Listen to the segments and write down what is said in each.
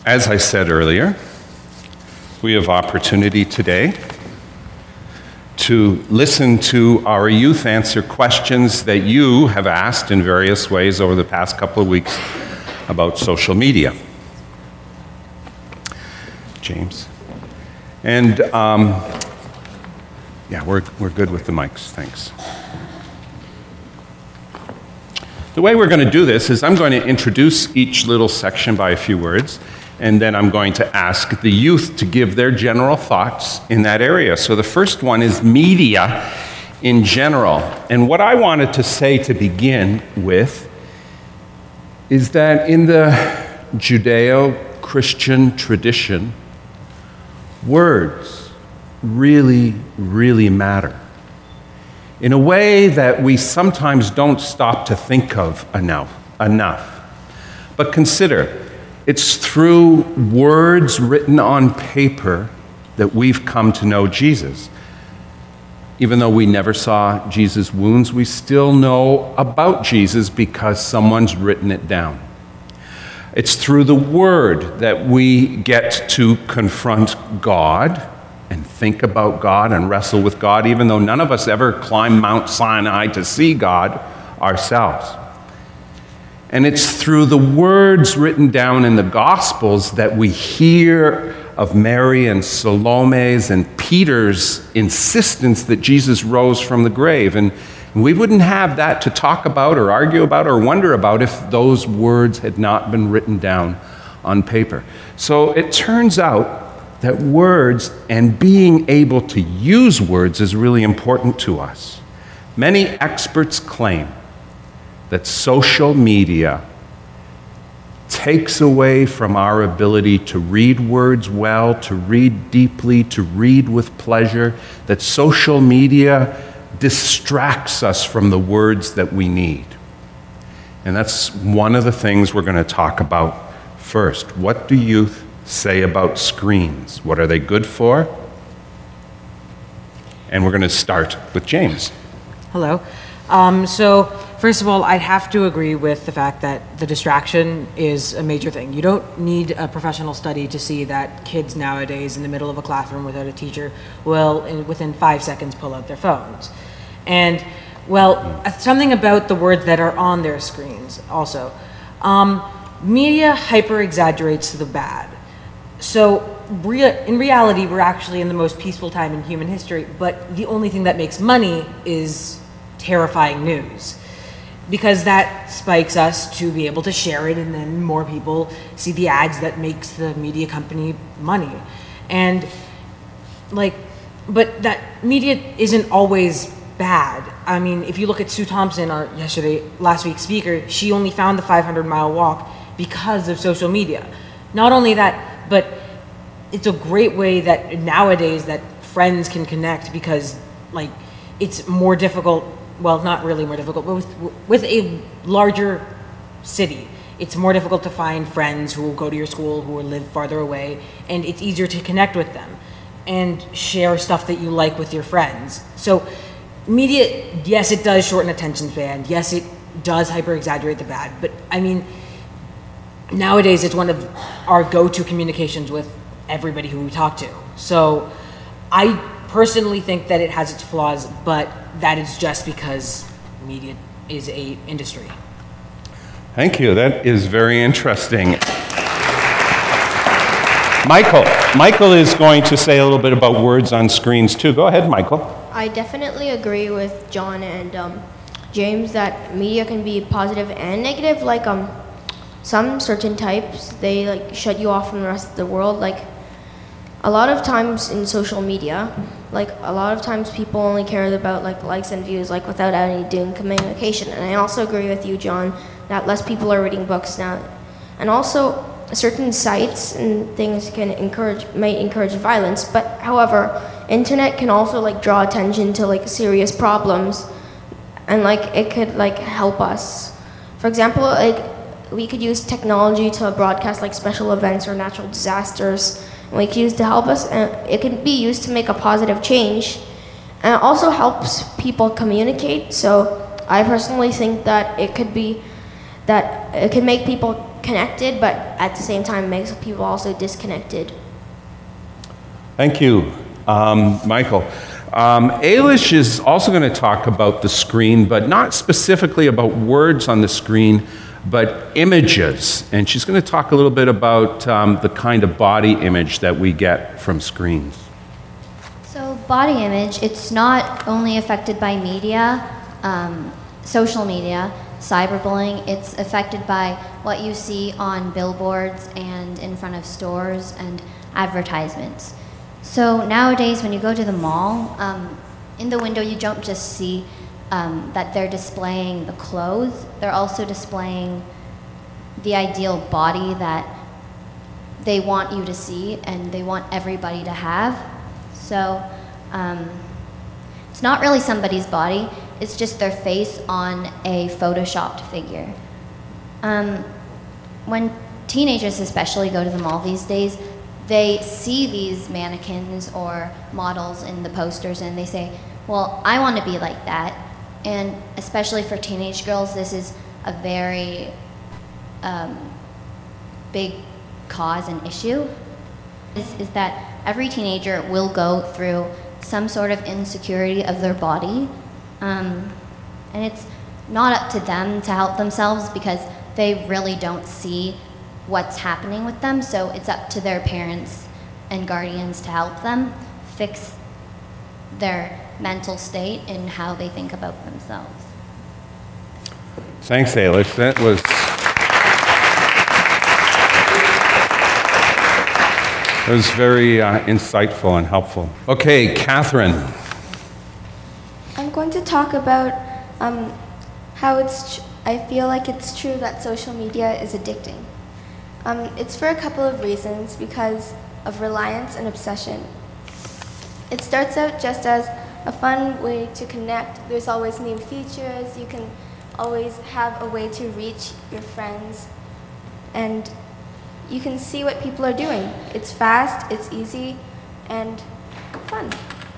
As I said earlier, we have opportunity today to listen to our youth answer questions that you have asked in various ways over the past couple of weeks about social media. James. And we're good with the mics, thanks. The way we're going to do this is I'm going to introduce each little section by a few words, and then I'm going to ask the youth to give their general thoughts in that area. So the first one is media in general. And what I wanted to say to begin with is that in the Judeo-Christian tradition, words really, really matter in a way that we sometimes don't stop to think of enough. But consider, it's through words written on paper that we've come to know Jesus. Even though we never saw Jesus' wounds, we still know about Jesus because someone's written it down. It's through the Word that we get to confront God and think about God and wrestle with God, even though none of us ever climbed Mount Sinai to see God ourselves. And it's through the words written down in the Gospels that we hear of Mary and Salome's and Peter's insistence that Jesus rose from the grave. And we wouldn't have that to talk about or argue about or wonder about if those words had not been written down on paper. So it turns out that words and being able to use words is really important to us. Many experts claim that social media takes away from our ability to read words well, to read deeply, to read with pleasure, that social media distracts us from the words that we need. And that's one of the things we're going to talk about first. What do youth say about screens? What are they good for? And we're going to start with James. Hello. So first of all, I'd have to agree with the fact that the distraction is a major thing. You don't need a professional study to see that kids nowadays in the middle of a classroom without a teacher will, within 5 seconds, pull out their phones. And, well, something about the words that are on their screens also. Media hyper-exaggerates the bad. So in reality, we're actually in the most peaceful time in human history, but the only thing that makes money is terrifying news, because that spikes us to be able to share it, and then more people see the ads that makes the media company money. And but that media isn't always bad. I mean, if you look at Sue Thompson, our last week's speaker, she only found the 500-mile walk because of social media. Not only that, but it's a great way that nowadays that friends can connect, because it's more difficult, well, not really more difficult, but with a larger city, it's more difficult to find friends who will go to your school, who will live farther away, and it's easier to connect with them and share stuff that you like with your friends. So media, yes, it does shorten attention span. Yes, it does hyper-exaggerate the bad. But, I mean, nowadays it's one of our go-to communications with everybody who we talk to. So I personally think that it has its flaws, but that is just because media is a industry. Thank you. That is very interesting. Michael is going to say a little bit about words on screens too. Go ahead, Michael. I definitely agree with John and James that media can be positive and negative. Some certain types, they shut you off from the rest of the world. A lot of times in social media, a lot of times people only care about likes and views, without any doing communication. And I also agree with you, John, that less people are reading books now. And also, certain sites and things might encourage violence. But however, internet can also draw attention to serious problems, and it could help us. For example, we could use technology to broadcast special events or natural disasters. And we can use to help us, and it can be used to make a positive change. And it also helps people communicate. So I personally think that it could be that it can make people connected, but at the same time makes people also disconnected. Thank you, Michael. Ailish is also going to talk about the screen, but not specifically about words on the screen, but images. And she's going to talk a little bit about the kind of body image that we get from screens. So body image, it's not only affected by media, social media, cyberbullying, it's affected by what you see on billboards and in front of stores and advertisements. So nowadays when you go to the mall, in the window you don't just see that they're displaying the clothes, they're also displaying the ideal body that they want you to see and they want everybody to have. So it's not really somebody's body, it's just their face on a photoshopped figure. When teenagers especially go to the mall these days, they see these mannequins or models in the posters and they say, well, I want to be like that. And especially for teenage girls, this is a very big cause and issue, is that every teenager will go through some sort of insecurity of their body. And it's not up to them to help themselves because they really don't see what's happening with them, so it's up to their parents and guardians to help them fix their mental state and how they think about themselves. Thanks, Ailish. That was very insightful and helpful. Okay, Catherine. I'm going to talk about how I feel like it's true that social media is addicting. It's for a couple of reasons, because of reliance and obsession. It starts out just as a fun way to connect. There's always new features. You can always have a way to reach your friends, and you can see what people are doing. It's fast, it's easy, and fun.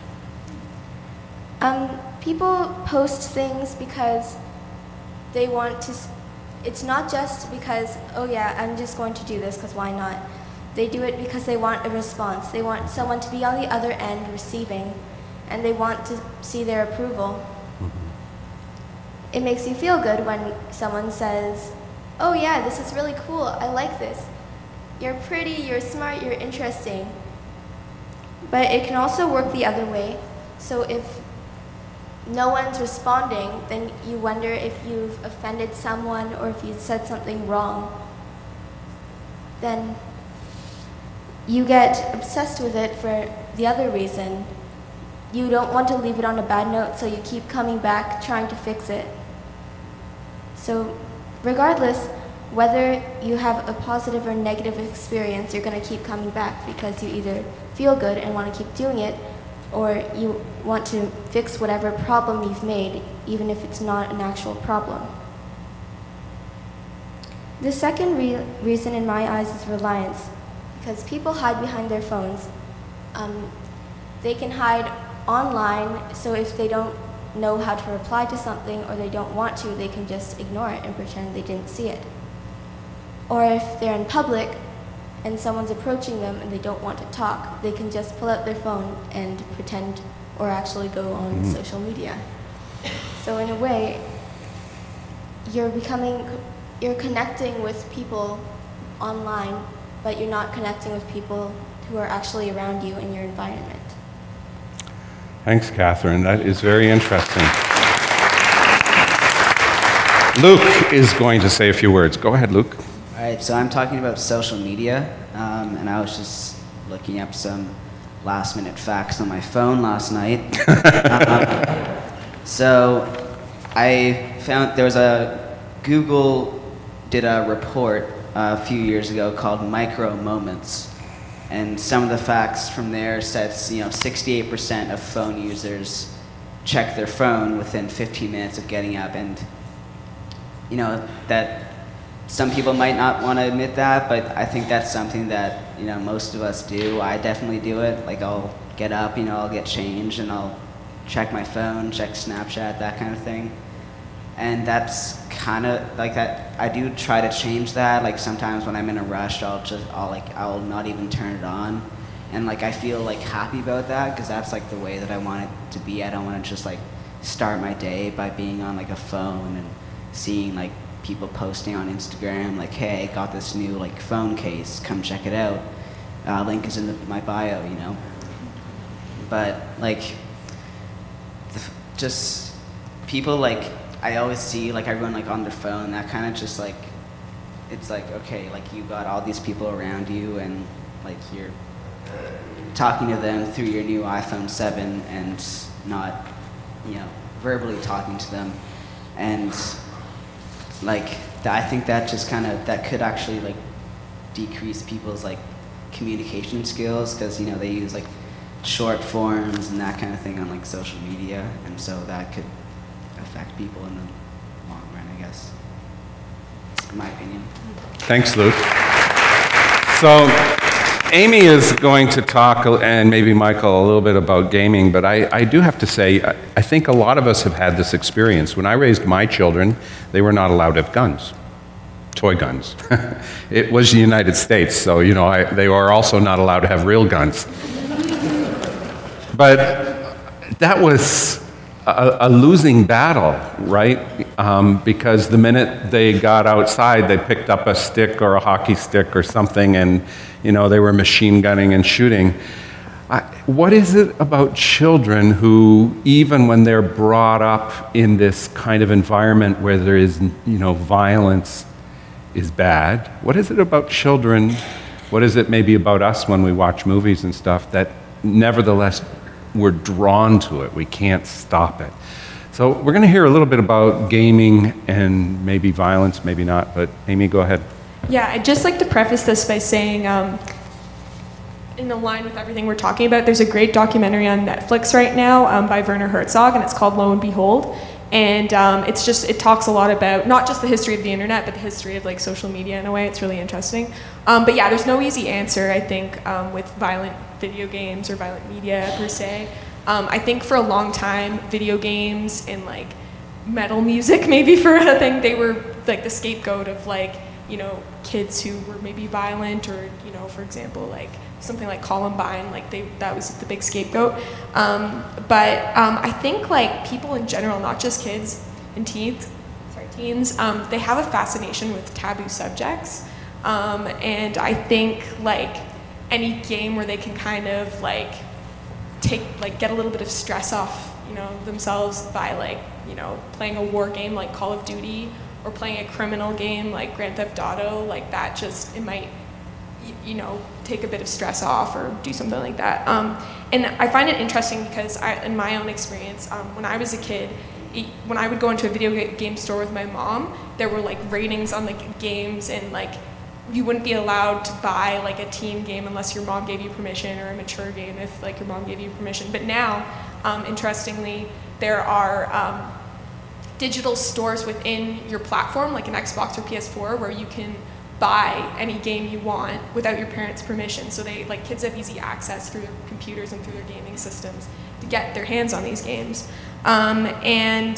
People post things because they want to. It's not just because, oh yeah, I'm just going to do this because why not? They do it because they want a response. They want someone to be on the other end receiving, and they want to see their approval. It makes you feel good when someone says, oh yeah, this is really cool, I like this. You're pretty, you're smart, you're interesting. But it can also work the other way. So if no one's responding, then you wonder if you've offended someone or if you said something wrong. Then you get obsessed with it for the other reason. You don't want to leave it on a bad note, so you keep coming back trying to fix it. So regardless, whether you have a positive or negative experience, you're going to keep coming back because you either feel good and want to keep doing it, or you want to fix whatever problem you've made, even if it's not an actual problem. The second reason in my eyes is reliance, because people hide behind their phones. They can hide online, so if they don't know how to reply to something or they don't want to, they can just ignore it and pretend they didn't see it. Or if they're in public and someone's approaching them and they don't want to talk, they can just pull out their phone and pretend or actually go on social media. So in a way, you're connecting with people online, but you're not connecting with people who are actually around you in your environment. Thanks, Catherine. That is very interesting. Luke is going to say a few words. Go ahead, Luke. All right, so I'm talking about social media, and I was just looking up some last-minute facts on my phone last night. So I found there was Google did a report a few years ago called Micro Moments, and some of the facts from there said 68% of phone users check their phone within 15 minutes of getting up, and that some people might not want to admit that, but I think that's something that most of us do. I definitely do it. Like, I'll get up, I'll get changed and I'll check my phone, check Snapchat, that kind of thing. and that's kind of like that. I do try to change that. Like sometimes when I'm in a rush, I'll not even turn it on, and like I feel like happy about that because that's like the way that I want it to be. I don't want to just like start my day by being on like a phone and seeing like people posting on Instagram like, hey, I got this new like phone case, come check it out. Link is in my bio, you know. But like, just people like, I always see like everyone like on their phone, that kind of just like, it's like, okay, like you got all these people around you and like you're talking to them through your new iPhone 7 and not, you know, verbally talking to them. And like, I think that just kind of, that could actually like decrease people's like communication skills because, you know, they use like short forms and that kind of thing on like social media, and so that could affect people in the long run, I guess, in my opinion. Thanks, Luke. So Amy is going to talk, and maybe Michael, a little bit about gaming, but I do have to say, I think a lot of us have had this experience. When I raised my children, they were not allowed to have guns, toy guns. It was the United States, so, you know, they were also not allowed to have real guns. But that was a losing battle, right? Because the minute they got outside, they picked up a stick or a hockey stick or something, and you know they were machine gunning and shooting. What is it about children who, even when they're brought up in this kind of environment where there is, you know, violence is bad? What is it about children? What is it maybe about us when we watch movies and stuff that nevertheless we're drawn to it? We can't stop it. So we're going to hear a little bit about gaming and maybe violence, maybe not, but Amy, go ahead. Yeah, I'd just like to preface this by saying, in line with everything we're talking about, there's a great documentary on Netflix right now by Werner Herzog, and it's called Lo and Behold. And it talks a lot about not just the history of the internet, but the history of like social media in a way. It's really interesting. But yeah, there's no easy answer, I think, with violent video games or violent media per se. I think for a long time, video games and like metal music, maybe for a thing, they were like the scapegoat of like, you know, kids who were maybe violent or, you know, for example, like something like Columbine, like that was the big scapegoat. But I think like people in general, not just kids and teens, they have a fascination with taboo subjects. And I think like any game where they can kind of like get a little bit of stress off, you know, themselves by like, you know, playing a war game like Call of Duty or playing a criminal game like Grand Theft Auto, like that just, it might, you know, take a bit of stress off or do something like that. And I find it interesting because in my own experience, when I was a kid, when I would go into a video game store with my mom, there were like ratings on like games, and like you wouldn't be allowed to buy like a teen game unless your mom gave you permission, or a mature game if like your mom gave you permission. But now, interestingly, there are digital stores within your platform, like an Xbox or PS4, where you can buy any game you want without your parents' permission. So they, like, kids have easy access through their computers and through their gaming systems to get their hands on these games. And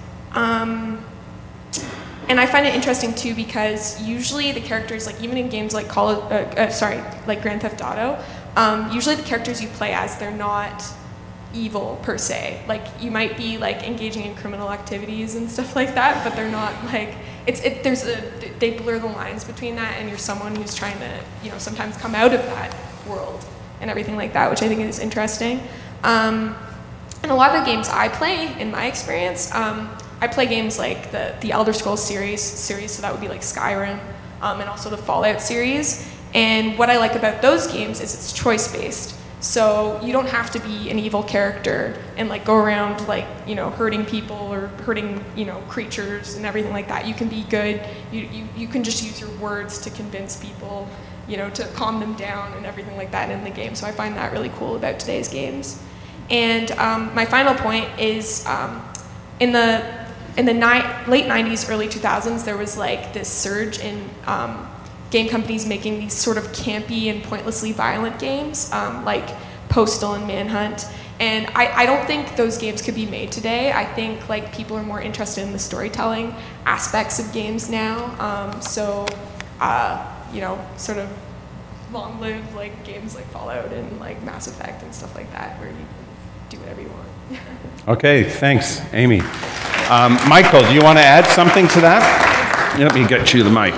I find it interesting too because usually the characters, like even in games like like Grand Theft Auto, usually the characters you play as, they're not evil per se. Like you might be like engaging in criminal activities and stuff like that, but they're not like, they blur the lines between that, and you're someone who's trying to, you know, sometimes come out of that world and everything like that, which I think is interesting. And a lot of the games I play, in my experience, I play games like the Elder Scrolls series, so that would be like Skyrim, and also the Fallout series. And what I like about those games is it's choice-based. So you don't have to be an evil character and like go around like, you know, hurting people or hurting, you know, creatures and everything like that. You can be good. You can just use your words to convince people, you know, to calm them down and everything like that in the game. So I find that really cool about today's games. And my final point is in the late 90s, early 2000s, there was like this surge in game companies making these sort of campy and pointlessly violent games, like Postal and Manhunt. And I don't think those games could be made today. I think like people are more interested in the storytelling aspects of games now. You know, sort of long live like games like Fallout and like Mass Effect and stuff like that, where you can do whatever you want. Okay, thanks, Amy. Michael, do you want to add something to that? Let me get you the mic.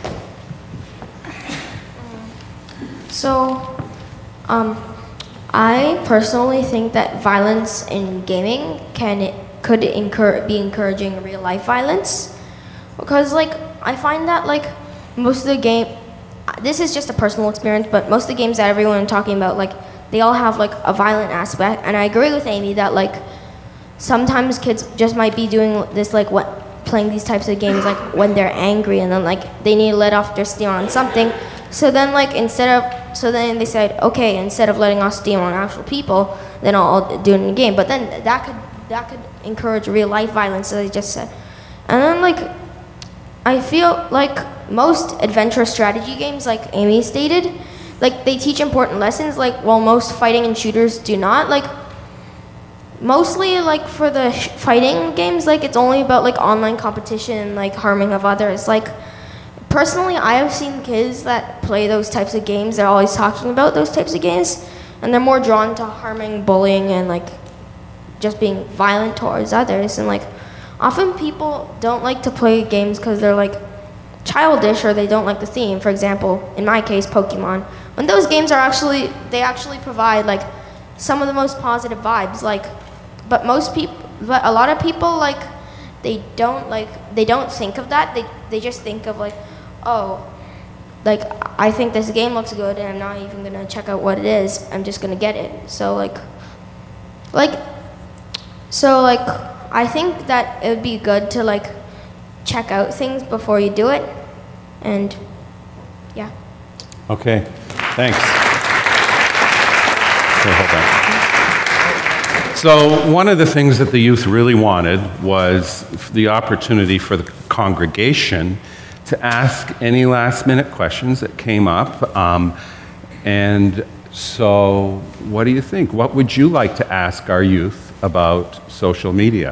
So, I personally think that violence in gaming could be encouraging real life violence, because like I find that like most of the game, this is just a personal experience, but most of the games that everyone is talking about, like they all have like a violent aspect, and I agree with Amy that like sometimes kids just might be doing this like playing these types of games like when they're angry, and then like they need to let off their steam on something. So then like then they said, okay, instead of letting off steam on actual people, then I'll do it in the game. But then that could encourage real life violence, as I just said. And then like I feel like most adventure strategy games, like Amy stated, like they teach important lessons, like while most fighting and shooters do not. Like mostly like for the fighting games, like it's only about like online competition and like harming of others. Like personally, I have seen kids that play those types of games, they're always talking about those types of games, and they're more drawn to harming, bullying, and like just being violent towards others. And like often people don't like to play games because they're like childish or they don't like the theme. For example, in my case, Pokemon. When those games are actually provide like some of the most positive vibes. Like, but a lot of people like they don't think of that. They just think of like, oh, like I think this game looks good and I'm not even gonna check out what it is. I'm just gonna get it. So I think that it would be good to like check out things before you do it, and yeah. Okay, thanks. Okay, hold on. So one of the things that the youth really wanted was the opportunity for the congregation to ask any last-minute questions that came up. And so what do you think? What would you like to ask our youth about social media?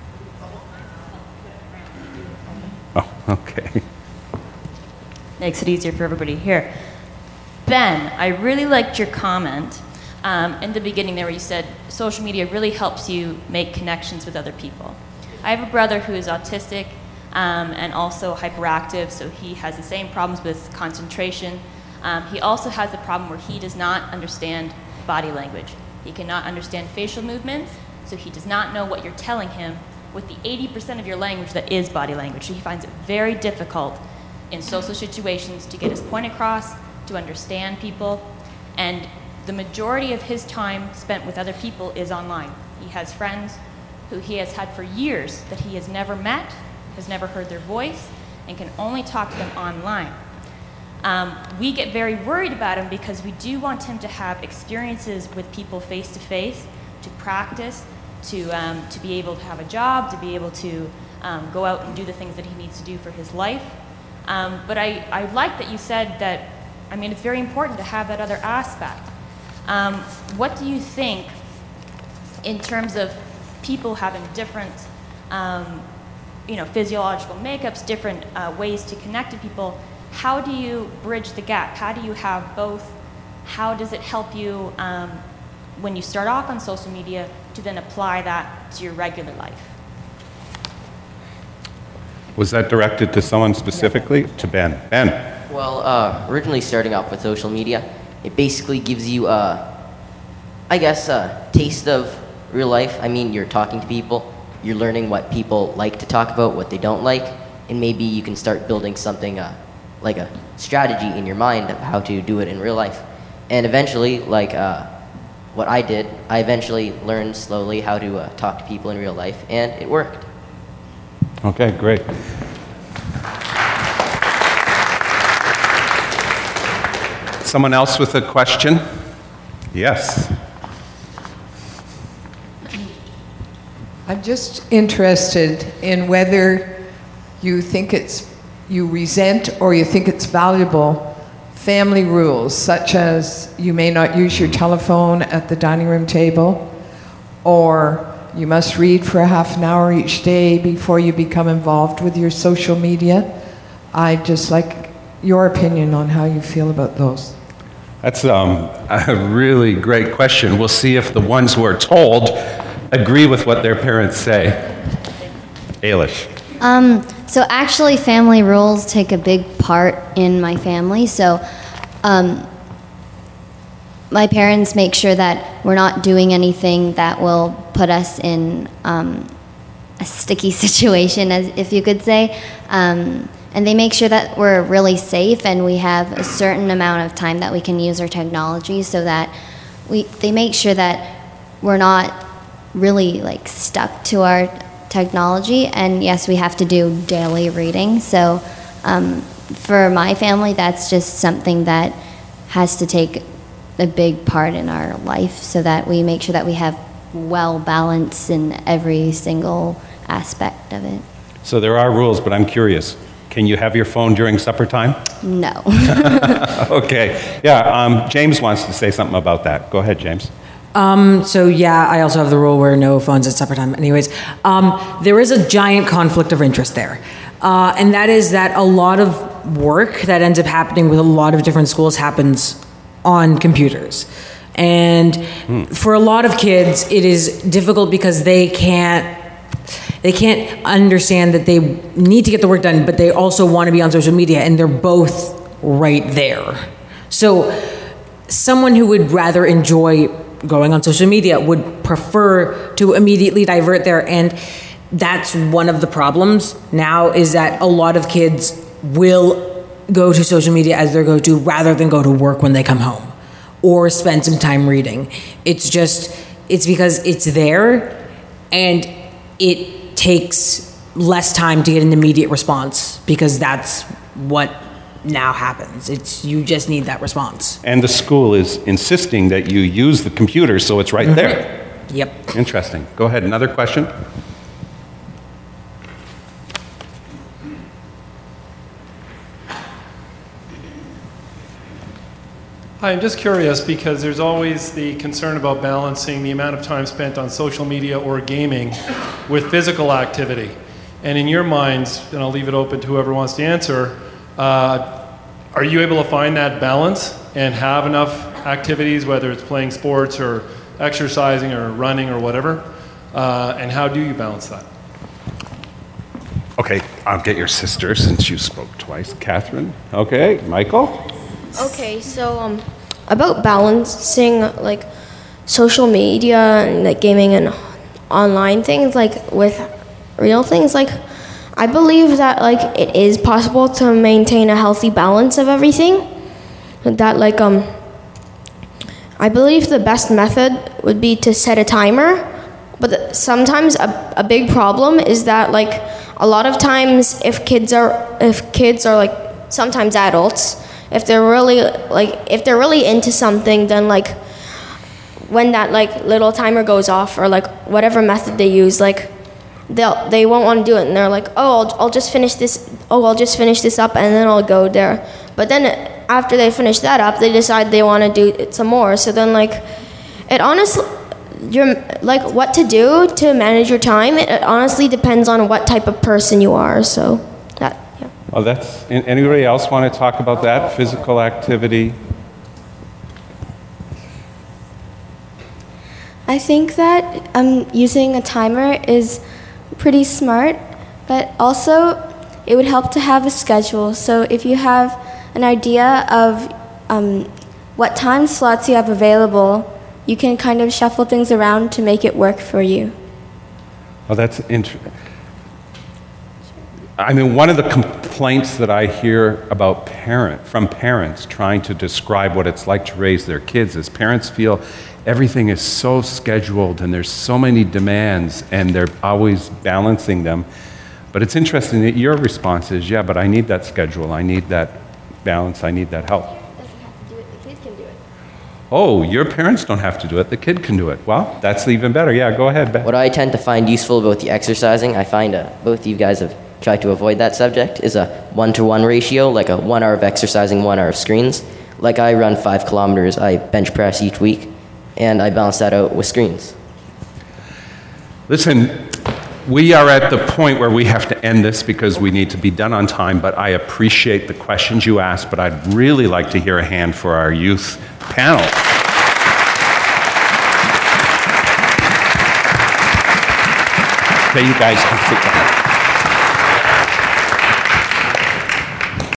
Oh, okay. Makes it easier for everybody here. Ben, I really liked your comment in the beginning there where you said social media really helps you make connections with other people. I have a brother who is autistic and also hyperactive, so he has the same problems with concentration. He also has the problem where he does not understand body language. He cannot understand facial movements, so he does not know what you're telling him with the 80% of your language that is body language. So he finds it very difficult in social situations to get his point across, to understand people, and the majority of his time spent with other people is online. He has friends who he has had for years that he has never met, has never heard their voice, and can only talk to them online. We get very worried about him because we do want him to have experiences with people face to face, to practice, to be able to have a job, to be able to go out and do the things that he needs to do for his life. But I like that you said that, I mean, it's very important to have that other aspect. What do you think in terms of people having different physiological makeups, different ways to connect to people? How do you bridge the gap? How do you have both? How does it help you when you start off on social media to then apply that to your regular life? Was that directed to someone specifically? To Ben. Ben. Well, originally starting off with social media, it basically gives you, I guess, a taste of real life. I mean, you're talking to people, you're learning what people like to talk about, what they don't like, and maybe you can start building something like a strategy in your mind of how to do it in real life. And eventually, like what I did, I eventually learned slowly how to talk to people in real life, and it worked. Okay, great. Someone else with a question? Yes. I'm just interested in whether you think you resent or you think it's valuable family rules, such as you may not use your telephone at the dining room table, or you must read for a half an hour each day before you become involved with your social media. I'd just like your opinion on how you feel about those. That's a really great question. We'll see if the ones who are told agree with what their parents say. Ailish. So actually, family rules take a big part in my family. So my parents make sure that we're not doing anything that will put us in a sticky situation, as if you could say. And they make sure that we're really safe and we have a certain amount of time that we can use our technology, so that they make sure that we're not really like stuck to our technology. And yes, we have to do daily reading. So for my family, that's just something that has to take a big part in our life, so that we make sure that we have well balance in every single aspect of it. So there are rules, but I'm curious. Can you have your phone during supper time? No. Okay. Yeah, James wants to say something about that. Go ahead, James. So yeah, I also have the rule where no phones at supper time. Anyways, there is a giant conflict of interest there. And that is that a lot of work that ends up happening with a lot of different schools happens on computers. And for a lot of kids, it is difficult because they can't understand that they need to get the work done, but they also want to be on social media, and they're both right there. So someone who would rather enjoy going on social media would prefer to immediately divert there. And that's one of the problems now, is that a lot of kids will go to social media as their go-to rather than go to work when they come home or spend some time reading. It's because it's there, and it takes less time to get an immediate response, because that's what now happens. You just need that response. And the school is insisting that you use the computer, so it's right there. Yep. Interesting. Go ahead, another question? Hi, I'm just curious, because there's always the concern about balancing the amount of time spent on social media or gaming with physical activity. And in your minds, and I'll leave it open to whoever wants to answer, are you able to find that balance and have enough activities, whether it's playing sports or exercising or running or whatever? And how do you balance that? Okay, I'll get your sister since you spoke twice. Catherine? Okay, Michael? Okay, so about balancing like social media and like gaming and online things like with real things, like I believe that like it is possible to maintain a healthy balance of everything. That like I believe the best method would be to set a timer, but sometimes a big problem is that like a lot of times if kids are like sometimes adults, if they're really into something, then like when that like little timer goes off, or like whatever method they use, like they won't want to do it, and they're like, oh, I'll just finish this up and then I'll go there. But then after they finish that up, they decide they want to do it some more. So then like it honestly, you're like what to do to manage your time, it honestly depends on what type of person you are. So that, yeah. Well, that's, anybody else want to talk about that? Physical activity? I think that using a timer is pretty smart, but also it would help to have a schedule. So if you have an idea of what time slots you have available, you can kind of shuffle things around to make it work for you. Well, that's interesting. I mean, one of the complaints that I hear about from parents trying to describe what it's like to raise their kids is parents feel everything is so scheduled and there's so many demands and they're always balancing them. But it's interesting that your response is, yeah, but I need that schedule, I need that balance, I need that help. Doesn't have to do it, the kids can do it. Oh, your parents don't have to do it, the kid can do it. Well, that's even better. Yeah, go ahead, Ben. What I tend to find useful about the exercising, I find both you guys have tried to avoid that subject, is a 1-to-1 ratio, like a 1 hour of exercising, 1 hour of screens. Like I run 5 kilometers, I bench press each week, and I balance that out with screens. Listen, we are at the point where we have to end this because we need to be done on time, but I appreciate the questions you asked, but I'd really like to hear a hand for our youth panel. Okay, you guys can sit down.